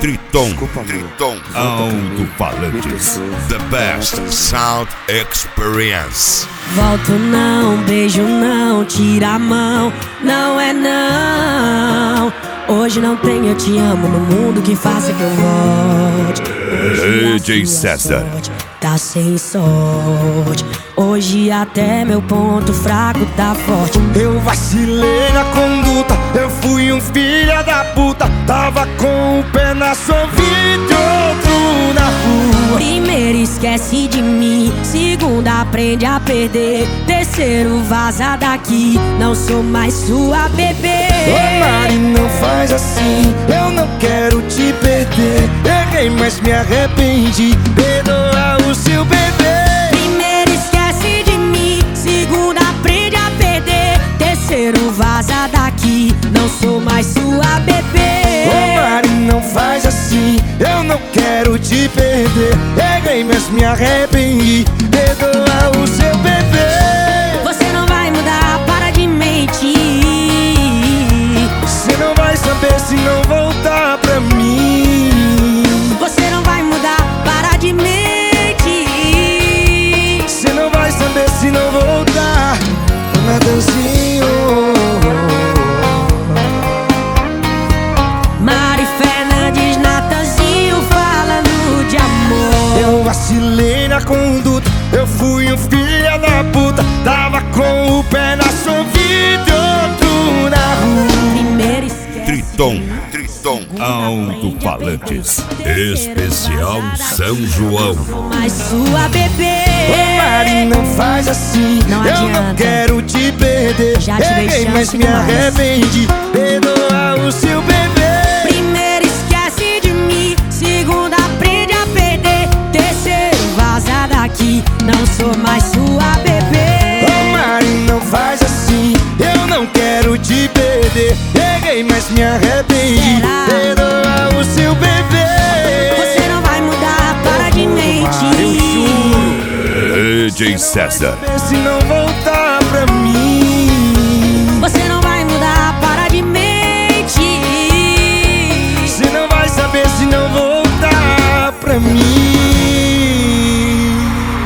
Triton Alto-Falantes, the best sound experience. Volto não, beijo não, tira a mão, não é não. Hoje não tem eu te amo no mundo que faça que eu volte. DJ César tá sem sorte. Hoje até meu ponto fraco tá forte. Eu vacilei na conduta, eu fui um filho da puta. Tava com o pé na sua vida e outro na rua. Primeiro esquece de mim, segundo aprende a perder, terceiro vaza daqui, não sou mais sua bebê. Ô Mari, não faz assim, eu não quero te perder. Errei, mas me arrependi, perdoa o seu bebê. Primeiro esquece de mim, segundo aprende a perder, terceiro vaza daqui, não sou mais sua bebê. Ô Mari, não faz assim, eu não quero te perder. Errei, mas me arrependi, perdoa o seu bebê. Você não vai mudar, para de mentir. Você não vai saber se não voltar pra mim. Você não vai mudar, para de mentir. Você não vai saber se não voltar. Natanzinho. Mari Fernandes, Natanzinho, falando de amor. Eu vacilei na conduta, eu fui um filho da puta. Tava com o pé na sua vida e outro na rua. Primeiro esquece Triton Alto-Falantes, especial São João. mais sua bebê. Ô Mari, não faz assim, Não eu não adianta. quero te perder. Já te dei Errei, chance mas me demais. arrependi, perdoa o seu bebê. Primeiro esquece de mim, segundo aprende a perder, terceiro vaza daqui, não sou mais sua bebê. Ô Mari, não faz assim, eu não quero te perder. Errei, mas me arrependi, Será? perdoa o seu bebê. Você não vai mudar, para de mentir. DJ César Se não